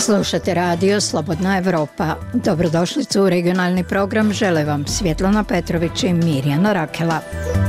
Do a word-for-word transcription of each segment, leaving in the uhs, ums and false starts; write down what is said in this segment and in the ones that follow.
Slušate radio Slobodna Evropa. Dobrodošlicu u regionalni program žele vam Svjetlana Petrović i Mirjana Rakela.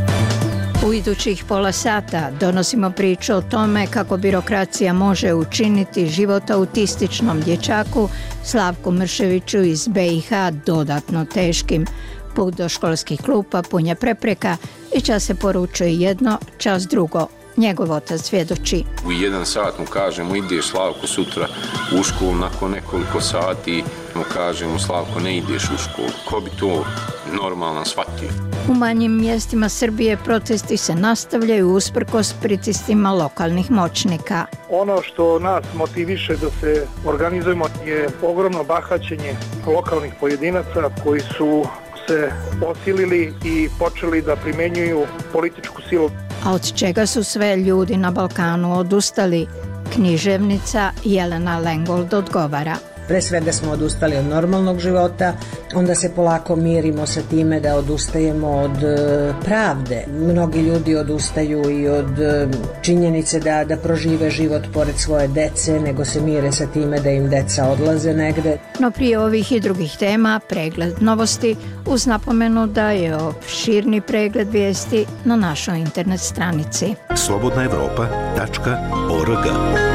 U idućih pola sata donosimo priču o tome kako birokracija može učiniti život autističnom dječaku Slavku Mrševiću iz B i H dodatno teškim. Put do školskih klupa pun je prepreka i čas se poručuje jedno, čas drugo. Njegov otac svjedoči. U jedan sat mu kažemo ideš Slavko sutra u školu, nakon nekoliko sati mu kažemo Slavko ne ideš u školu. Ko bi to normalno shvatio? U manjim mjestima Srbije protesti se nastavljaju usprkos pritiscima lokalnih moćnika. Ono što nas motiviše da se organizujemo je ogromno bahaćenje lokalnih pojedinaca koji su se osilili i počeli da primjenjuju političku silu. A od čega su sve ljudi na Balkanu odustali? Književnica Jelena Lengold odgovara. Pre svega smo odustali od normalnog života, onda se polako mirimo sa time da odustajemo od e, pravde. Mnogi ljudi odustaju i od e, činjenice da, da prožive život pored svoje dece, nego se mire sa time da im deca odlaze negde. No prije ovih i drugih tema, pregled novosti uz napomenu da je opširni pregled vijesti na našoj internet stranici. slobodna evropa tačka org.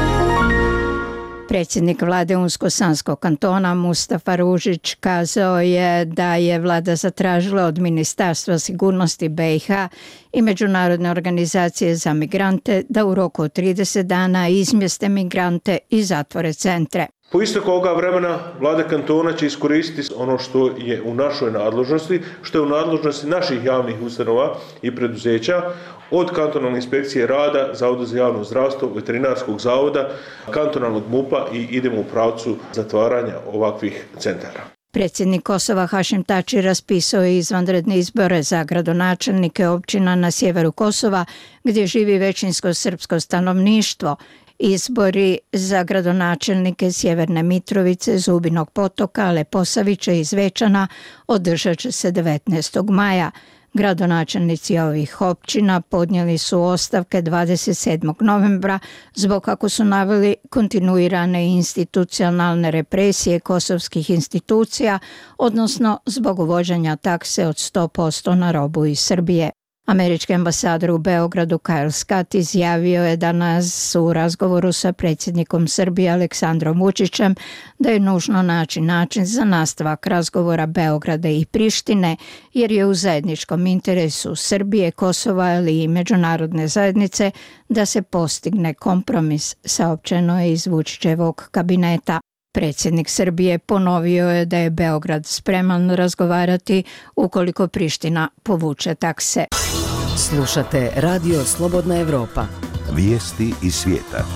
Predsjednik vlade Unsko-Sanskog kantona Mustafa Ružić kazao je da je vlada zatražila od Ministarstva sigurnosti B i H i Međunarodne organizacije za migrante da u roku od trideset dana izmjeste migrante i zatvore centre. Po isteku ovoga vremena vlada kantona će iskoristiti ono što je u našoj nadležnosti, što je u nadležnosti naših javnih ustanova i preduzeća, od kantonalne inspekcije rada, Zavoda za javno zdravstvo, veterinarskog zavoda, kantonalnog MUP-a i idemo u pravcu zatvaranja ovakvih centara. Predsjednik Kosova Hašim Tači raspisao je izvanredne izbore za gradonačelnike općina na sjeveru Kosova, gdje živi većinsko srpsko stanovništvo. Izbori za gradonačelnike Sjeverne Mitrovice, Zubinog Potoka, Leposavića i Zvečana održat će se devetnaestog maja. Gradonačelnici ovih općina podnijeli su ostavke dvadeset sedmog novembra zbog, kako su naveli, kontinuirane institucionalne represije kosovskih institucija, odnosno zbog uvođenja takse od sto posto na robu iz Srbije. Američki ambasador u Beogradu Kyle Scott izjavio je danas u razgovoru sa predsjednikom Srbije Aleksandrom Vučićem da je nužno naći način za nastavak razgovora Beograda i Prištine, jer je u zajedničkom interesu Srbije, Kosova ali i međunarodne zajednice da se postigne kompromis, saopćeno je iz Vučićevog kabineta. Predsjednik Srbije ponovio je da je Beograd spreman razgovarati ukoliko Priština povuče takse. Slušate radio Slobodna Evropa. Vijesti iz svijeta.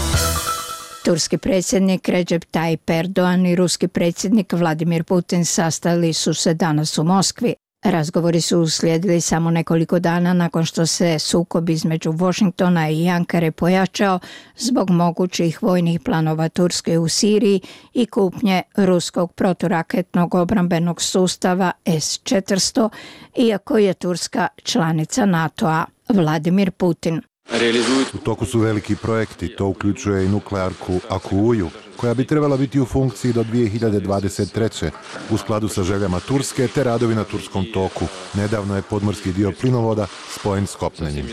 Turski predsjednik Recep Tayyip Erdogan i ruski predsjednik Vladimir Putin sastali su se danas u Moskvi. Razgovori su uslijedili samo nekoliko dana nakon što se sukob između Washingtona i Ankare pojačao zbog mogućih vojnih planova Turske u Siriji i kupnje ruskog proturaketnog obrambenog sustava S četiristo, iako je Turska članica NATO-a. Vladimir Putin. U toku su veliki projekti, to uključuje i nuklearku Akuuju, koja bi trebala biti u funkciji do dvije hiljade dvadeset treće u skladu sa željama Turske te radovi na Turskom toku. Nedavno je podmorski dio plinovoda spojen s kopnenim.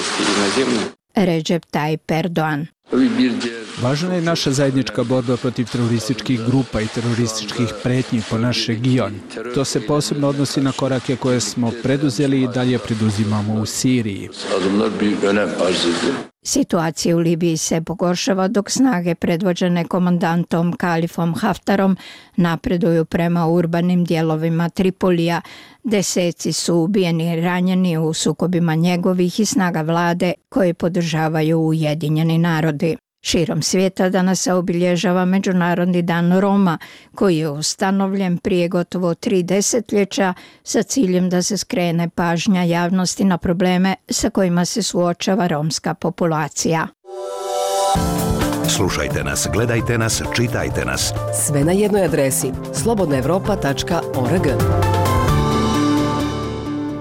Recep Tayyip Erdogan. Važna je naša zajednička borba protiv terorističkih grupa i terorističkih pretnji po naš region. To se posebno odnosi na korake koje smo preduzeli i dalje preduzimamo u Siriji. Situacija u Libiji se pogoršava dok snage predvođene komandantom Kalifom Haftarom napreduju prema urbanim dijelovima Tripolija. Deseci su ubijeni i ranjeni u sukobima njegovih i snaga vlade koje podržavaju Ujedinjeni narodi. Širom svijeta danas se obilježava Međunarodni dan Roma, koji je ustanovljen prije gotovo tri desetljeća sa ciljem da se skrene pažnja javnosti na probleme sa kojima se suočava romska populacija. Slušajte nas, gledajte nas, čitajte nas. Sve na jednoj adresi slobodna evropa tačka org.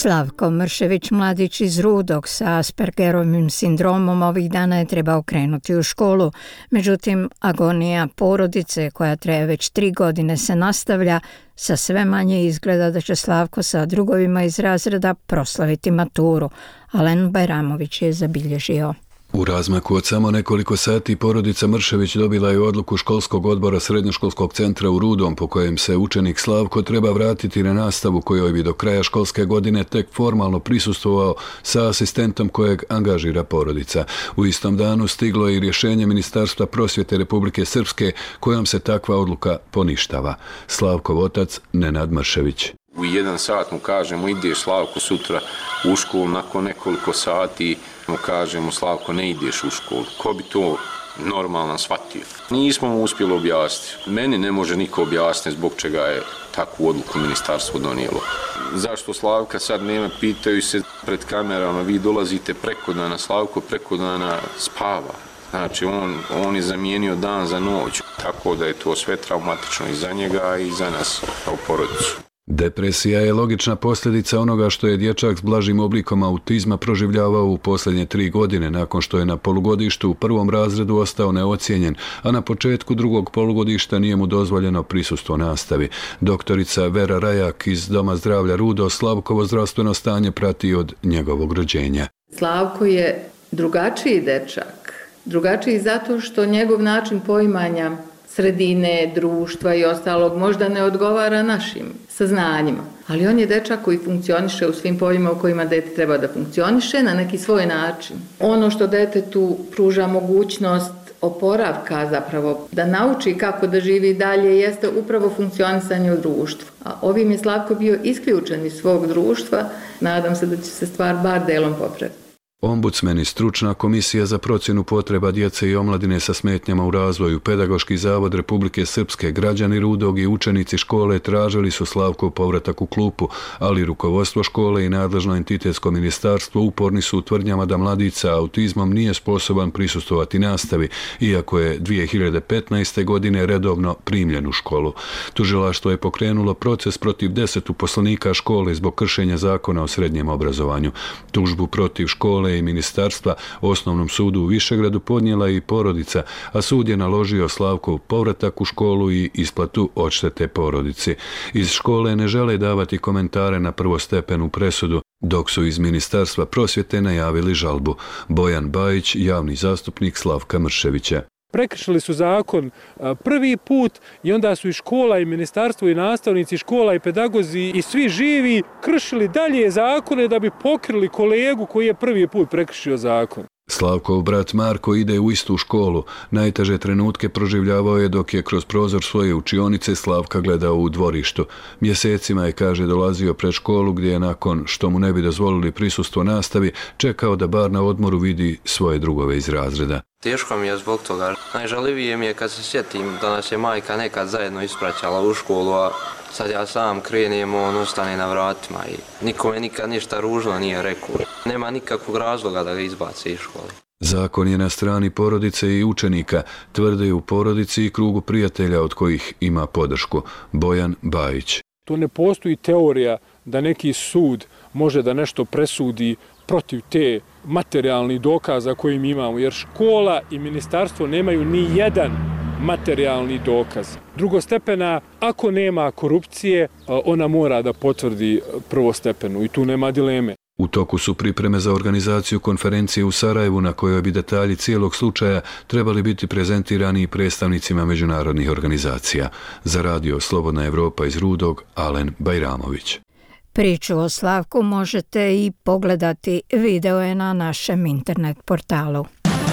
Slavko Mršević, mladić iz Rudog sa Aspergerovim sindromom, ovih dana je trebao krenuti u školu. Međutim, agonija porodice koja traje već tri godine se nastavlja, sa sve manje izgleda da će Slavko sa drugovima iz razreda proslaviti maturu. Alen Bajramović je zabilježio. U razmaku od samo nekoliko sati porodica Mršević dobila je odluku školskog odbora srednjoškolskog centra u Rudom po kojem se učenik Slavko treba vratiti na nastavu kojoj bi do kraja školske godine tek formalno prisustvovao sa asistentom kojeg angažira porodica. U istom danu stiglo je i rješenje Ministarstva prosvjete Republike Srpske kojom se takva odluka poništava. Slavkov otac Nenad Mršević. U jedan sat mu kažemo ideš Slavko sutra u školu, nakon nekoliko sati mu kažemo Slavko ne ideš u školu. Ko bi to normalno shvatio? Nismo mu uspjeli objasniti. Meni ne može niko objasniti zbog čega je takvu odluku ministarstvo donijelo. Zašto Slavka sad nema, pitaju se pred kamerama, vi dolazite preko dana, Slavko preko dana spava. Znači on, on je zamijenio dan za noć, tako da je to sve traumatično i za njega i za nas kao porodicu. Depresija je logična posljedica onoga što je dječak s blažim oblikom autizma proživljavao u posljednje tri godine nakon što je na polugodištu u prvom razredu ostao neocijenjen, a na početku drugog polugodišta nije mu dozvoljeno prisustvo nastavi. Doktorica Vera Rajak iz Doma zdravlja Rudo Slavkovo zdravstveno stanje prati od njegovog rođenja. Slavko je drugačiji dečak, drugačiji zato što njegov način poimanja sredine, društva i ostalog možda ne odgovara našim saznanjima. Ali on je dečak koji funkcioniše u svim poljima u kojima dete treba da funkcioniše na neki svoj način. Ono što detetu pruža mogućnost oporavka zapravo, da nauči kako da živi dalje, jeste upravo funkcionisanje u društvu. A ovim je Slavko bio isključen iz svog društva, nadam se da će se stvar bar delom popraviti. Ombudsman i stručna komisija za procjenu potreba djece i omladine sa smetnjama u razvoju, Pedagoški zavod Republike Srpske, građani Rudog i učenici škole tražili su Slavkov povratak u klupu, ali rukovodstvo škole i nadležno entitetsko ministarstvo uporni su u tvrdnjama da mladić sa autizmom nije sposoban prisustvovati nastavi, iako je dvije hiljade petnaeste. godine redovno primljen u školu. Tužilaštvo je pokrenulo proces protiv deset uposlenika škole zbog kršenja zakona o srednjem obrazovanju. Tužbu protiv škole i ministarstva Osnovnom sudu u Višegradu podnijela i porodica, a sud je naložio Slavkov povratak u školu i isplatu odštete porodici. Iz škole ne žele davati komentare na prvostepenu presudu, dok su iz Ministarstva prosvjete najavili žalbu. Bojan Bajić, javni zastupnik Slavka Mrševića. Prekršili su zakon prvi put i onda su i škola i ministarstvo i nastavnici škola i pedagozi i svi živi kršili dalje zakone da bi pokrili kolegu koji je prvi put prekršio zakon. Slavkov brat Marko ide u istu školu. Najteže trenutke proživljavao je dok je kroz prozor svoje učionice Slavka gledao u dvorištu. Mjesecima je, kaže, dolazio pred školu gdje je nakon što mu ne bi dozvolili prisustvo nastavi čekao da bar na odmoru vidi svoje drugove iz razreda. Teško mi je zbog toga. Najžalivije mi je kad se sjetim da nas je majka nekad zajedno ispraćala u školu, a sad ja sam krenem, on ostane na vratima i nikome nikad ništa ružno nije rekao. Nema nikakvog razloga da ga izbace iz škole. Zakon je na strani porodice i učenika, tvrde u porodici i krugu prijatelja od kojih ima podršku. Bojan Bajić. Tu ne postoji teorija da neki sud može da nešto presudi protiv te materijalnih dokaza koje mi imamo, jer škola i ministarstvo nemaju ni jedan materijalni dokaz. Drugostepena, ako nema korupcije, ona mora da potvrdi prvostepenu i tu nema dileme. U toku su pripreme za organizaciju konferencije u Sarajevu na kojoj bi detalji cijelog slučaja trebali biti prezentirani i predstavnicima međunarodnih organizacija. Za radio Slobodna Evropa iz Rudog, Alen Bajramović. Priču o Slavku možete i pogledati, video je na našem internet portalu.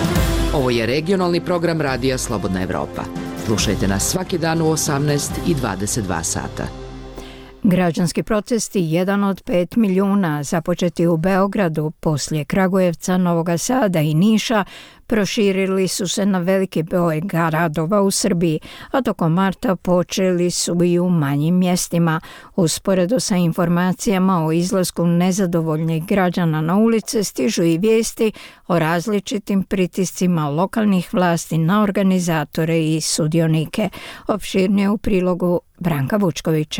Ovo je regionalni program radija Slobodna Evropa. Slušajte nas svaki dan u osamnaest i dvadeset dva sata. Građanski protesti, jedan od pet milijuna, započeti u Beogradu, poslije Kragujevca, Novog Sada i Niša, proširili su se na veliki broj gradova u Srbiji, a tokom marta počeli su i u manjim mjestima. Usporedo sa informacijama o izlasku nezadovoljnih građana na ulice stižu i vijesti o različitim pritiscima lokalnih vlasti na organizatore i sudionike. Opširnije u prilogu Branka Vučkovića.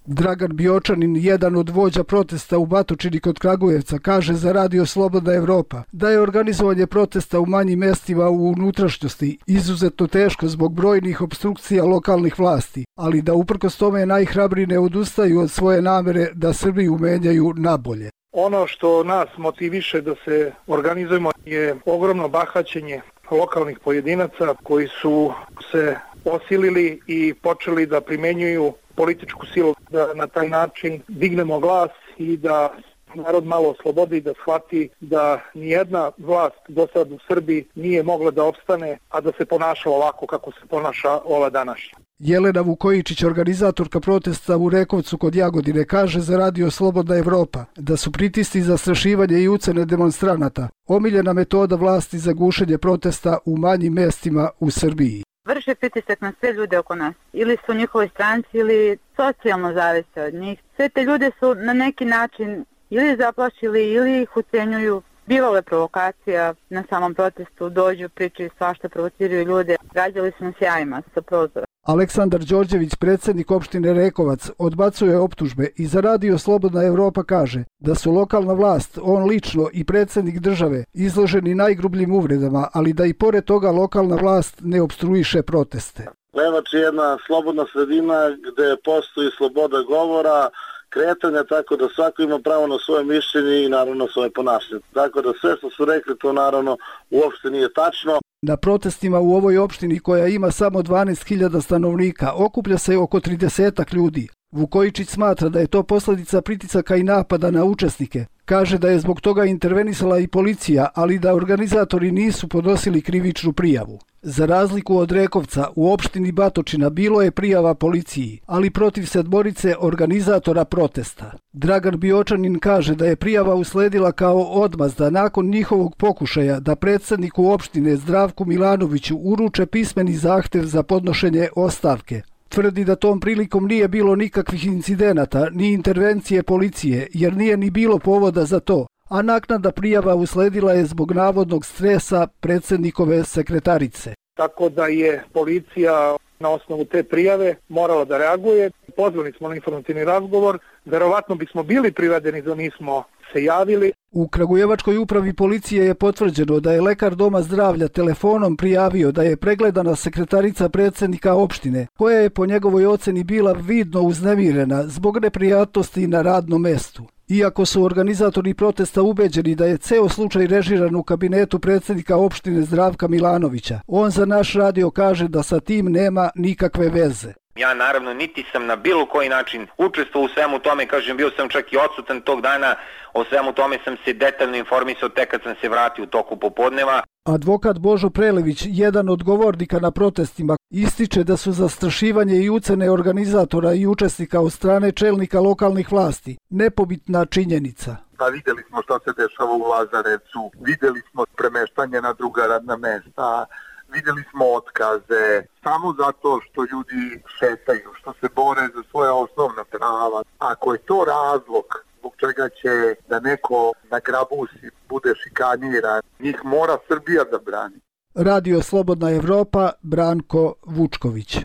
Dragan Biočanin, jedan od vođa protesta u Batočini kod Kragujevca, kaže za Radio Slobodna Evropa da je organizovanje protesta u manjim mestima u unutrašnjosti izuzetno teško zbog brojnih opstrukcija lokalnih vlasti, ali da uprkos tome najhrabriji ne odustaju od svoje namere da Srbiju menjaju nabolje. Ono što nas motiviše da se organizujemo je ogromno bahaćenje lokalnih pojedinaca koji su se osilili i počeli da primenjuju političku silu, da na taj način dignemo glas i da narod malo oslobodi, da shvati da nijedna vlast do sad u Srbiji nije mogla da opstane, a da se ponaša ovako kako se ponaša ova današnja. Jelena Vukojičić, organizatorka protesta u Rekovcu kod Jagodine, kaže za Radio Slobodna Evropa da su pritisci, zastrašivanje i ucene demonstranata omiljena metoda vlasti za gušenje protesta u manjim mestima u Srbiji. Vrše pritisak na sve ljude oko nas. Ili su u njihovoj stranci ili socijalno zavise od njih. Sve te ljude su na neki način ili zaplašili ili ih ucenjuju. Bilo je provokacija na samom protestu, dođu, pričaju svašta, provociraju ljude. Gađali su nas jajima sa prozora. Aleksandar Đorđević, predsjednik opštine Rekovac, odbacuje optužbe i za Radio Slobodna Evropa kaže da su lokalna vlast, on lično i predsjednik države izloženi najgrubljim uvredama, ali da i pored toga lokalna vlast ne opstruiše proteste. Levač je jedna slobodna sredina gde postoji sloboda govora, kretanja, tako da svako ima pravo na svoje mišljenje i naravno svoje ponašanje. Tako da sve što su rekli to naravno uopšte nije tačno. Na protestima u ovoj opštini koja ima samo dvanaest hiljada stanovnika okuplja se oko tridesetak ljudi. Vukojičić smatra da je to posljedica pritisaka i napada na učesnike. Kaže da je zbog toga intervenisala i policija, ali da organizatori nisu podnosili krivičnu prijavu. Za razliku od Rekovca, u opštini Batočina bilo je prijava policiji, ali protiv sedmorice organizatora protesta. Dragan Biočanin kaže da je prijava usledila kao odmazda nakon njihovog pokušaja da predsjedniku opštine Zdravku Milanoviću uruče pismeni zahtev za podnošenje ostavke. Tvrdi da tom prilikom nije bilo nikakvih incidenata ni intervencije policije, jer nije ni bilo povoda za to, a naknadna prijava usledila je zbog navodnog stresa predsjednikove sekretarice. Tako da je policija na osnovu te prijave morala da reaguje. Pozvali smo na informativni razgovor, verovatno bismo bili privedeni da nismo se javili. U Kragujevačkoj upravi policije je potvrđeno da je lekar doma zdravlja telefonom prijavio da je pregledana sekretarica predsjednika opštine, koja je po njegovoj oceni bila vidno uznemirena zbog neprijatnosti na radnom mestu. Iako su organizatori protesta ubeđeni da je ceo slučaj režiran u kabinetu predsjednika opštine Zdravka Milanovića, on za naš radio kaže da sa tim nema nikakve veze. Ja naravno niti sam na bilo koji način učestvovao u svemu tome, kažem bio sam čak i odsutan tog dana, o svemu tome sam se detaljno informisao tek kad sam se vratio u toku popodneva. Advokat Božo Prelević, jedan od govornika na protestima, ističe da su zastrašivanje i ucene organizatora i učesnika od strane čelnika lokalnih vlasti nepobitna činjenica. Pa vidjeli smo što se dešava u Lazarevcu, vidjeli smo premeštanje na druga radna mesta, vidjeli smo otkaze, samo zato što ljudi šetaju, što se bore za svoje osnovna prava. Ako je to razlog zbog čega će da neko na grabusi bude šikaniran, njih mora Srbija da brani. Radio Slobodna Evropa, Branko Vučković.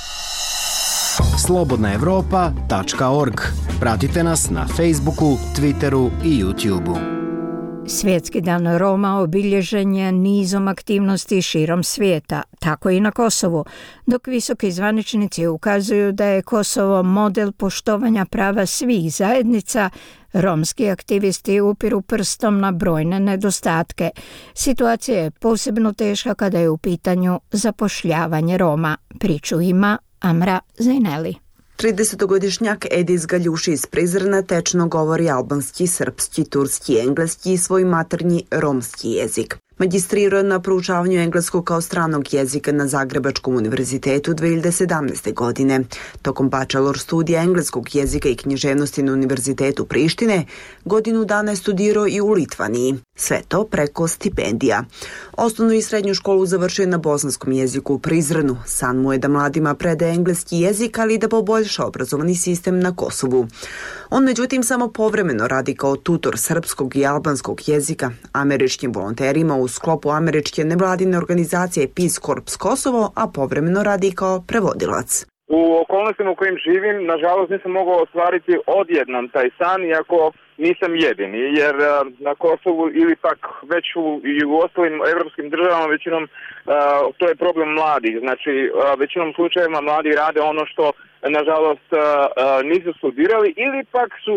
slobodna evropa tačka org. Pratite nas na Facebooku, Twitteru i YouTubeu. Svjetski dan Roma obilježen je nizom aktivnosti širom svijeta, tako i na Kosovu, dok visoki zvaničnici ukazuju da je Kosovo model poštovanja prava svih zajednica, romski aktivisti upiru prstom na brojne nedostatke. Situacija je posebno teška kada je u pitanju zapošljavanje Roma. Priču ima Amra Zaineli. tridesetogodišnjak Edis Galjuši iz Prizrena tečno govori albanski, srpski, turski, engleski i svoj maternji romski jezik. Magistrirao je na proučavanju engleskog kao stranog jezika na Zagrebačkom univerzitetu dve hiljade sedamnaeste. godine. Tokom bachelor studija engleskog jezika i književnosti na Univerzitetu Prištine godinu dana je studirao i u Litvaniji. Sve to preko stipendija. Osnovnu i srednju školu završio je na bosanskom jeziku u Prizrenu. San mu je da mladima predaje engleski jezik, ali i da poboljša obrazovani sistem na Kosovu. On međutim samo povremeno radi kao tutor srpskog i albanskog jezika američkim volonterima u sklopu američke nevladine organizacije Peace Corps Kosovo, a povremeno radi kao prevodilac. U okolnostima u kojim živim, nažalost, nisam mogao ostvariti odjednom taj san, iako nisam jedini, jer na Kosovu ili pak već u, i u ostalim evropskim državama većinom to je problem mladih. Znači, većinom slučajeva mladi rade ono što, nažalost, nisu studirali ili pak su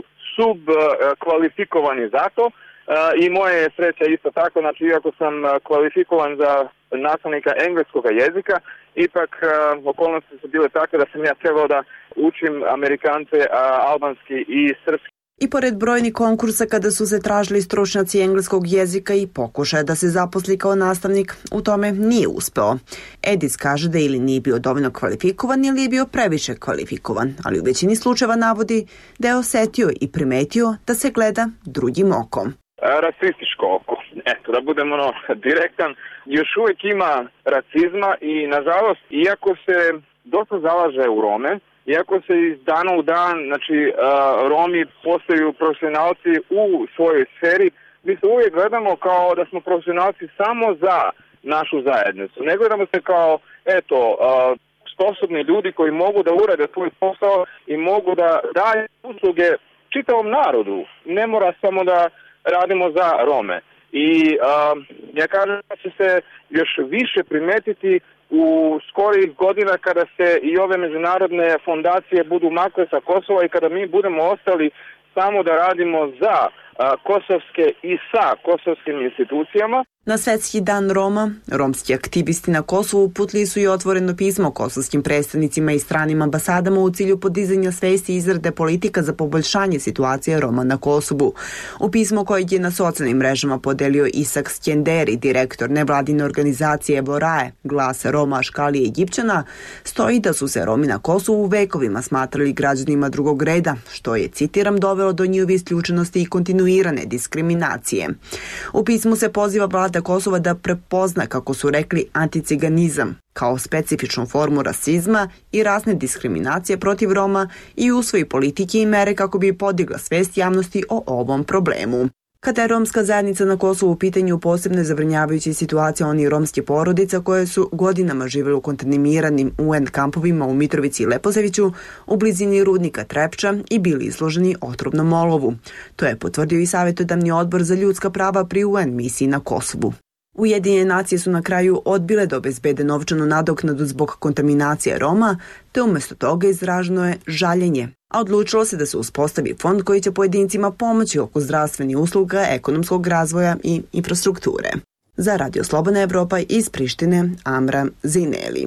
subkvalifikovani za to. I moje je sreća isto tako, znači iako sam kvalifikovan za nastavnika engleskog jezika, ipak okolnosti su bile takve da sam ja trebao da učim Amerikance albanski i srpski. I pored brojnih konkursa kada su se tražili stručnjaci engleskog jezika i pokušaja da se zaposli kao nastavnik, u tome nije uspeo. Edis kaže da ili nije bio dovoljno kvalifikovan ili je bio previše kvalifikovan, ali u većini slučajeva navodi da je osetio i primetio da se gleda drugim okom. Rasističko oko. Eto, da budem ono direktan, još uvijek ima rasizma i nažalost, iako se dosta zalaže u Rome, iako se iz dana u dan, znači, uh, Romi postaju profesionalci u svojoj sferi, mi se uvijek gledamo kao da smo profesionalci samo za našu zajednicu. Ne gledamo se kao, eto, uh, sposobni ljudi koji mogu da urade svoj posao i mogu da daju usluge čitavom narodu. Ne mora samo da radimo za Rome. I uh, ja kažem da će se još više primetiti u skorijih godina kada se i ove međunarodne fondacije budu makle sa Kosova i kada mi budemo ostali samo da radimo za a, kosovske i sa kosovskim institucijama. Na Svetski dan Roma, romski aktivisti na Kosovu uputili su i otvoreno pismo kosovskim predstavnicima i stranim ambasadama u cilju podizanja svesti i izrade politika za poboljšanje situacije Roma na Kosovu. U pismu kojeg je na socijalnim mrežama podelio Isak Skenderi, direktor nevladine organizacije Vorae, glas Roma, Škalije i Egipćana, stoji da su se Romi na Kosovu vekovima smatrali građanima drugog reda, što je, citiram, dovelo do njihove isključenosti i kontinuirane diskriminacije. U pismu se poziva vlada Kosova da prepozna, kako su rekli, anticiganizam kao specifičnu formu rasizma i rasne diskriminacije protiv Roma i usvoji politike i mere kako bi podigla svest javnosti o ovom problemu. Kada je romska zajednica na Kosovu u pitanju, posebno je zabrinjavajuća situacija onih romskih porodica koje su godinama živjeli u kontaminiranim U N kampovima u Mitrovici i Leposaviću, u blizini rudnika Trepča i bili izloženi otrovnom olovu. To je potvrdio i Savjetodavni odbor za ljudska prava pri U N misiji na Kosovu. Ujedinjene nacije su na kraju odbile da obezbede novčanu nadoknadu zbog kontaminacije Roma, te umjesto toga izraženo je žaljenje, a odlučilo se da se uspostavi fond koji će pojedincima pomoći oko zdravstvenih usluga, ekonomskog razvoja i infrastrukture. Za Radio Slobodna Evropa iz Prištine, Amra Zineli.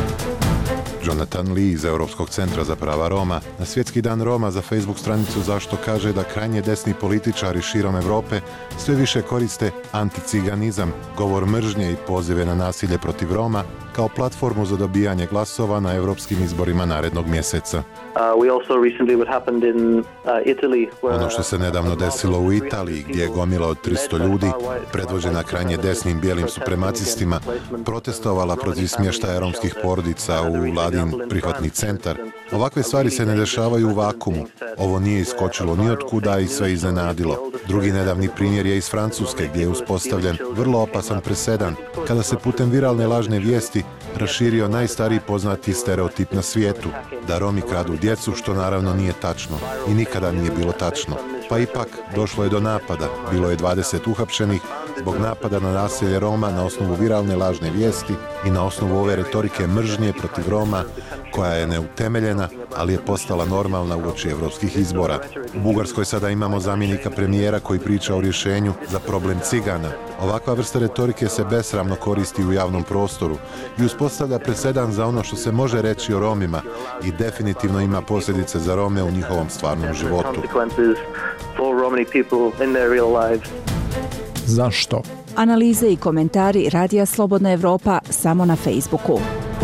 Jonathan Lee iz Europskog centra za prava Roma na Svjetski dan Roma za Facebook stranicu Zašto kaže da krajnje desni političari širom Evrope sve više koriste anticiganizam, govor mržnje i pozive na nasilje protiv Roma kao platformu za dobijanje glasova na evropskim izborima narednog mjeseca. Ono što se nedavno desilo u Italiji, gdje je gomila od tristo ljudi, predvođena krajnje desnim bijelim supremacistima, protestovala protiv smještaja romskih porodica u vladin prihvatni centar. Ovakve stvari se ne dešavaju u vakumu. Ovo nije iskočilo ni od kuda i sve iznenadilo. Drugi nedavni primjer je iz Francuske, gdje je uspostavljen vrlo opasan presedan, kada se putem viralne lažne vijesti raširio najstariji poznati stereotip na svijetu, da Romi kradu djecu, što naravno nije tačno i nikada nije bilo tačno. Pa ipak došlo je do napada, bilo je dvadeset uhapšenih zbog napada na naselje Roma na osnovu viralne lažne vijesti i na osnovu ove retorike mržnje protiv Roma, koja je neutemeljena, ali je postala normalna uoči evropskih izbora. U Bugarskoj sada imamo zamjenika premijera koji priča o rješenju za problem cigana. Ovakva vrsta retorike se besramno koristi u javnom prostoru i uspostavlja presedan za ono što se može reći o Romima i definitivno ima posljedice za Rome u njihovom stvarnom životu. Zašto? Analize i komentari Radija Slobodna Evropa samo na Facebooku.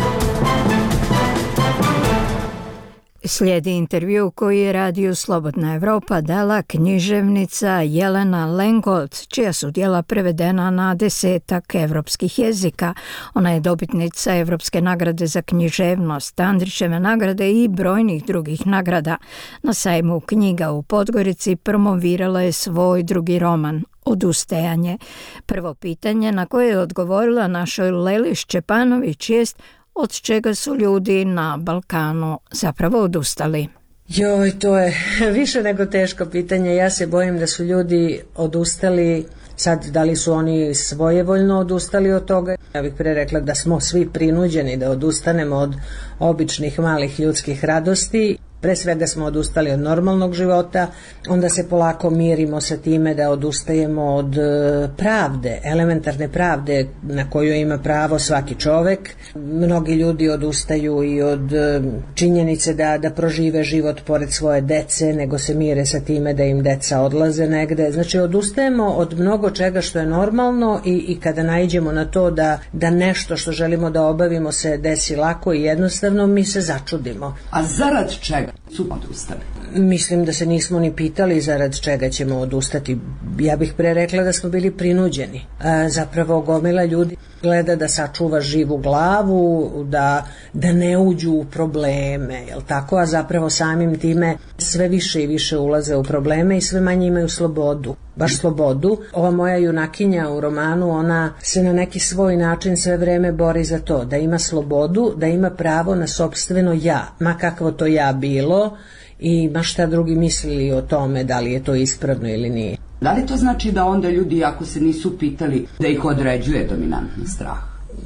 Slijedi intervju koji je Radio Slobodna Evropa dala književnica Jelena Lengold, čija su djela prevedena na desetak evropskih jezika. Ona je dobitnica Evropske nagrade za književnost, Andrićeve nagrade i brojnih drugih nagrada. Na sajmu knjiga u Podgorici promovirala je svoj drugi roman, Odustajanje. Prvo pitanje na koje je odgovorila našoj Leli Šćepanović jest: od čega su ljudi na Balkanu zapravo odustali. Joj, to je više nego teško pitanje. Ja se bojim da su ljudi odustali. Sad, da li su oni svojevoljno odustali od toga? Ja bih pre rekla da smo svi prinuđeni da odustanemo od običnih malih ljudskih radosti. Pre svega smo odustali od normalnog života, onda se polako mirimo sa time da odustajemo od pravde, elementarne pravde na koju ima pravo svaki čovek. Mnogi ljudi odustaju i od činjenice da, da prožive život pored svoje dece, nego se mire sa time da im deca odlaze negde. Znači, odustajemo od mnogo čega što je normalno i, i kada naiđemo na to da, da nešto što želimo da obavimo se desi lako i jednostavno, mi se začudimo. A zarad čega su odustali? Mislim da se nismo ni pitali zarad čega ćemo odustati. Ja bih pre rekla da smo bili prinuđeni. E, zapravo gomila ljudi gleda da sačuva živu glavu, da, da ne uđu u probleme, jel tako? A zapravo samim time sve više i više ulaze u probleme i sve manje imaju slobodu. Baš slobodu. Ova moja junakinja u romanu, ona se na neki svoj način sve vreme bori za to, da ima slobodu, da ima pravo na sopstveno ja, ma kakvo to ja bilo i ma šta drugi mislili o tome, da li je to ispravno ili nije. Da li to znači da onda ljudi, ako se nisu pitali, da ih određuje dominantni strah?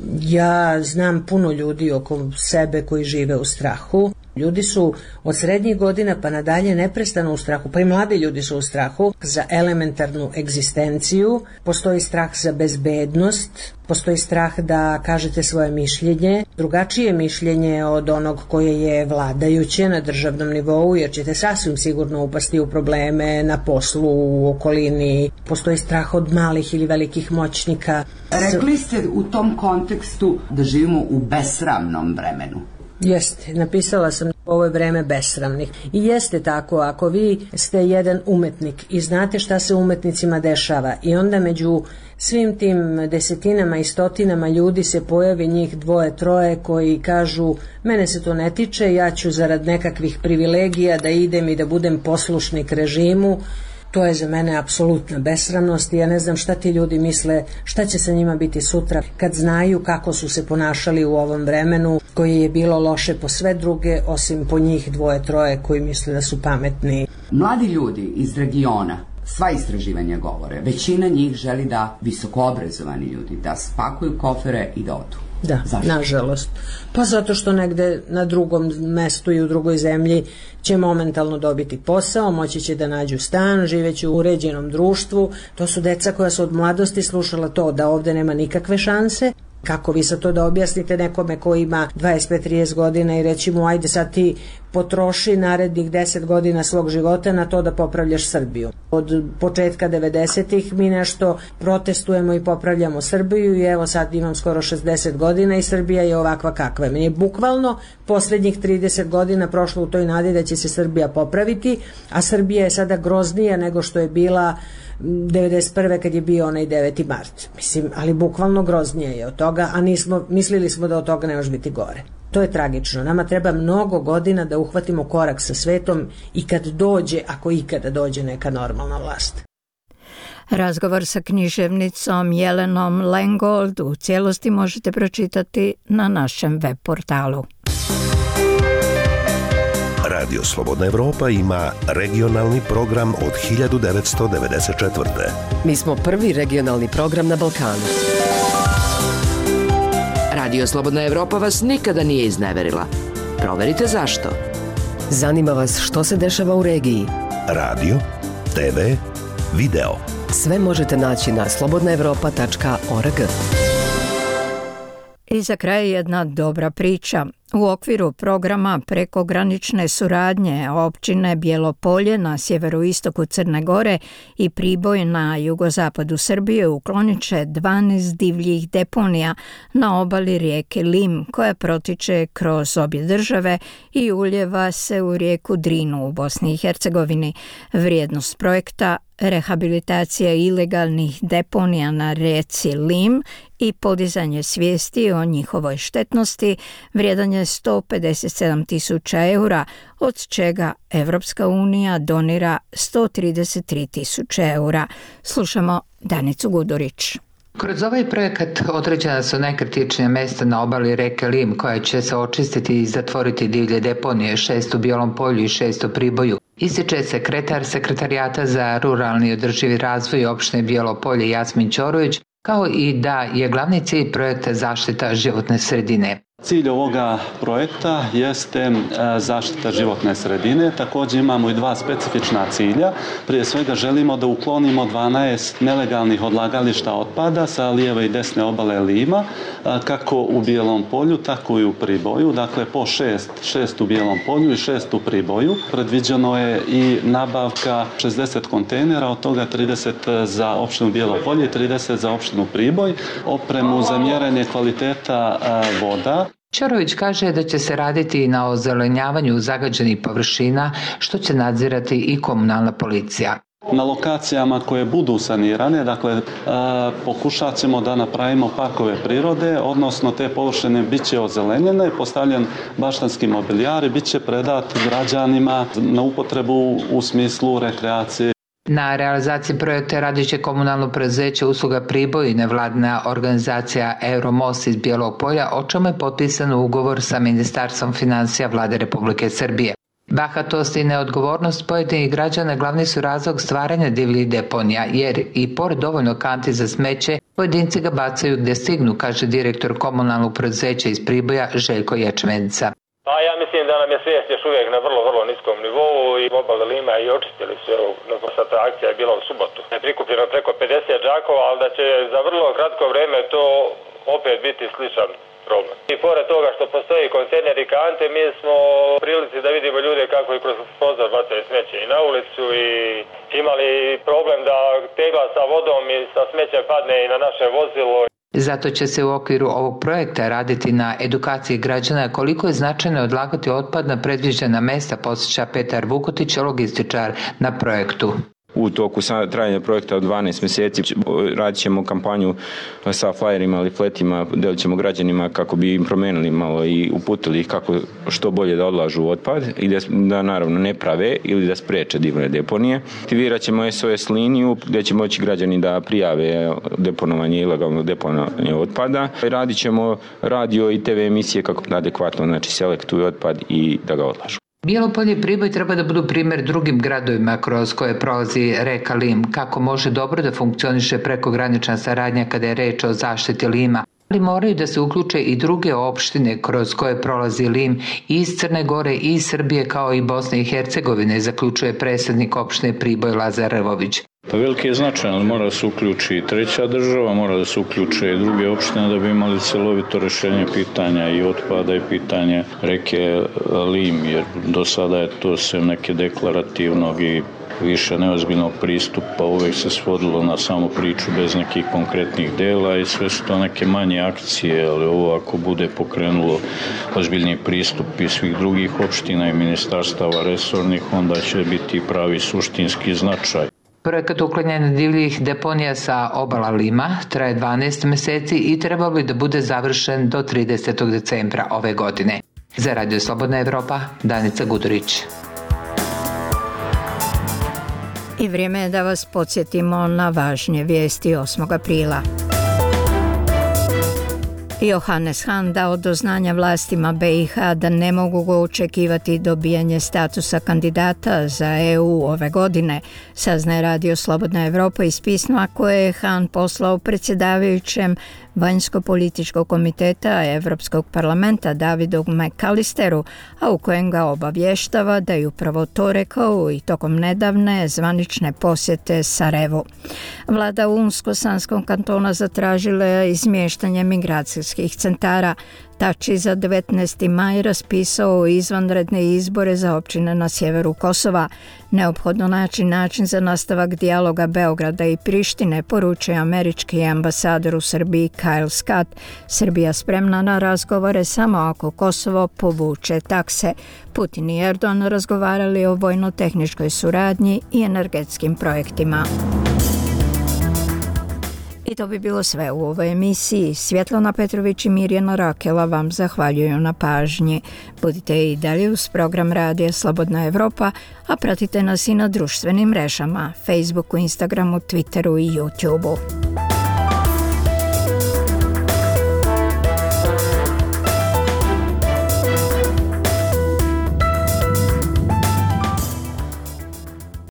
Ja znam puno ljudi oko sebe koji žive u strahu. Ljudi su od srednjih godina pa nadalje neprestano u strahu, pa i mladi ljudi su u strahu za elementarnu egzistenciju, postoji strah za bezbednost, postoji strah da kažete svoje mišljenje, drugačije mišljenje od onog koje je vladajuće na državnom nivou, jer ćete sasvim sigurno upasti u probleme na poslu, u okolini, postoji strah od malih ili velikih moćnika. Rekli ste u tom kontekstu da živimo u besramnom vremenu. Jeste, napisala sam ovo je vreme besramnih. I jeste tako, ako vi ste jedan umetnik i znate šta se umetnicima dešava i onda među svim tim desetinama i stotinama ljudi se pojavi njih dvoje, troje koji kažu mene se to ne tiče, ja ću zarad nekakvih privilegija da idem i da budem poslušnik režimu. To je za mene apsolutna besramnost i ja ne znam šta ti ljudi misle, šta će sa njima biti sutra kad znaju kako su se ponašali u ovom vremenu koje je bilo loše po sve druge osim po njih dvoje, troje koji misle da su pametni. Mladi ljudi iz regiona, sva istraživanja govore, većina njih želi da visokoobrazovani ljudi da spakuju kofere i da odu. Da, zašto? Nažalost. Pa zato što negde na drugom mestu i u drugoj zemlji će momentalno dobiti posao, moći će da nađu stan, živeći u uređenom društvu. To su deca koja su od mladosti slušala to da ovde nema nikakve šanse. Kako vi sad to da objasnite nekome ko ima dvadeset pet trideset godina i reći mu ajde sad ti potroši narednih deset godina svog života na to da popravljaš Srbiju. Od početka devedesetih mi nešto protestujemo i popravljamo Srbiju i evo sad imam skoro šezdeset godina i Srbija je ovakva kakva je. Meni je bukvalno poslednjih trideset godina prošlo u toj nadi da će se Srbija popraviti, a Srbija je sada groznija nego što je bila devedeset prve kad je bio onaj deveti mart. Mislim, ali bukvalno groznije je od toga, a nismo, mislili smo da od toga ne može biti gore. To je tragično. Nama treba mnogo godina da uhvatimo korak sa svetom i kad dođe, ako ikada dođe neka normalna vlast. Razgovor sa književnicom Jelenom Lengold u cijelosti možete pročitati na našem web portalu. Radio Slobodna Evropa ima regionalni program od hiljadu devetsto devedeset četvrte. Mi smo prvi regionalni program na Balkanu. Radio Slobodna Evropa vas nikada nije izneverila. Proverite zašto. Zanima vas što se dešava u regiji. Radio, te ve, video. Sve možete naći na slobodna evropa tačka org. I za kraj jedna dobra priča. U okviru programa prekogranične suradnje općine Bjelopolje na sjeveroistoku Crne Gore i Priboj na jugozapadu Srbije uklonit će dvanaest divljih deponija na obali rijeke Lim koja protiče kroz obje države i uljeva se u rijeku Drinu u Bosni i Hercegovini. Vrijednost projekta rehabilitacija ilegalnih deponija na rijeci Lim i podizanje svijesti o njihovoj štetnosti vrijedan je sto pedeset sedam tisuća eura, od čega Evropska unija donira sto trideset tri tisuće eura. Slušamo Danicu Gudurić. Kroz ovaj projekat određena su najkritičnija mesta na obali reke Lim koja će se očistiti i zatvoriti divlje deponije, šest u Bijelom Polju i šest u Priboju. Ističe sekretar Sekretarijata za ruralni održivi razvoj opštine Bijelo Polje Jasmin Ćorović, kao i da je glavni cilj projekta zaštita životne sredine. Cilj ovoga projekta jeste zaštita životne sredine. Također imamo i dva specifična cilja. Prije svega želimo da uklonimo dvanaest nelegalnih odlagališta otpada sa lijeve i desne obale Lima, kako u Bijelom Polju, tako i u Priboju. Dakle, po šest, šest u Bijelom Polju i šest u Priboju. Predviđeno je i nabavka šezdeset kontejnera, od toga trideset za opštinu Bijelo Polje i trideset za opštinu Priboj, opremu za mjerenje kvaliteta voda. Ćorović kaže da će se raditi i na ozelenjavanju zagađenih površina, što će nadzirati i komunalna policija. Na lokacijama koje budu sanirane, dakle, e, pokušat ćemo da napravimo parkove prirode, odnosno te površine bit će ozelenjene, postavljen baštanski mobilijar i bit će predat građanima na upotrebu u smislu rekreacije. Na realizaciji projekta radit će komunalno preduzeće Usluga Priboj i nevladina organizacija Euromost iz Bijelog Polja, o čemu je potpisan ugovor sa Ministarstvom financija Vlade Republike Srbije. Bahatost i neodgovornost pojedinih građana glavni su razlog stvaranja divljih deponija, jer i pored dovoljno kanti za smeće, pojedinci ga bacaju gdje stignu, kaže direktor komunalnog preduzeća iz Priboja Željko Ječmenica. Pa ja mislim da nam je svijest još uvijek na vrlo, vrlo niskom nivou i obale Lima i očistili su, evo, ta akcija je bila u subotu. Je prikupljeno preko pedeset džakova, ali da će za vrlo kratko vrijeme to opet biti sličan problem. I pored toga što postoji kontejner i kante, mi smo u prilici da vidimo ljude kako i kroz prozor bacaju smeće i na ulicu i imali problem da tegla sa vodom i sa smećem padne i na naše vozilo. Zato će se u okviru ovog projekta raditi na edukaciji građana koliko je značajno odlagati otpad na predviđena mesta, podsjeća Petar Vukotić, logističar na projektu. U toku trajanja projekta od dvanaest mjeseci radit ćemo kampanju sa flyerima ili fletima, delit ćemo građanima kako bi im promenili malo i uputili ih kako što bolje da odlažu otpad i da, da naravno ne prave ili da spreče divne deponije. Aktivirat ćemo S O S liniju gdje će moći građani da prijave deponovanje, ilegalno deponovanje otpada. Radit ćemo radio i T V emisije kako adekvatno, znači selektuju otpad i da ga odlažu. Bijelo Polje i Priboj treba da budu primjer drugim gradovima kroz koje prolazi reka Lim, kako može dobro da funkcioniše prekogranična saradnja kada je reč o zaštiti Lima, ali moraju da se uključe i druge opštine kroz koje prolazi Lim i iz Crne Gore i iz Srbije kao i Bosne i Hercegovine, zaključuje predsjednik opštine Priboj Lazar Rvović. Pa veliki je značajan, ali mora da se uključi i treća država, mora da se uključe i druge opštine da bi imali celovito rješenje pitanja i otpada i pitanje reke Lim, jer do sada je to sve neke deklarativnog i više neozbiljnog pristupa, uvijek se svodilo na samu priču bez nekih konkretnih dela i sve su to neke manje akcije, ali ovo ako bude pokrenulo ozbiljni pristup i svih drugih opština i ministarstava resornih, onda će biti pravi suštinski značaj. Projekat uklanjanja divljih deponija sa obala Lima traje dvanaest mjeseci i trebao bi da bude završen do tridesetog decembra ove godine. Za Radio Slobodna Evropa, Danica Gudurić. I vrijeme je da vas podsjetimo na važnije vijesti osmog aprila. Johannes Hahn dao do znanja vlastima B i H da ne mogu go očekivati dobijanje statusa kandidata za E U ove godine, saznaje Radio Slobodna Evropa iz pisma koje je Hahn poslao predsjedavajućem Vanjsko-političkog komiteta Evropskog parlamenta Davidu McAllisteru, a u kojem ga obavještava da je upravo to rekao i tokom nedavne zvanične posjete Sarajevu. Vlada Unsko-Sanskom kantona zatražila je izmještanje migracijskih centara. Tači za devetnaesti maj raspisao izvanredne izbore za općine na sjeveru Kosova. Neophodno naći način za nastavak dijaloga Beograda i Prištine, poručuje američki ambasador u Srbiji Kyle Scott. Srbija spremna na razgovore samo ako Kosovo povuče takse. Putin i Erdogan razgovarali o vojno-tehničkoj suradnji i energetskim projektima. I to bi bilo sve u ovoj emisiji. Svjetlana Petrović i Mirjana Rakela vam zahvaljuju na pažnji. Budite i dalje uz program Radija Slobodna Evropa, a pratite nas i na društvenim mrežama, Facebooku, Instagramu, Twitteru i YouTubeu.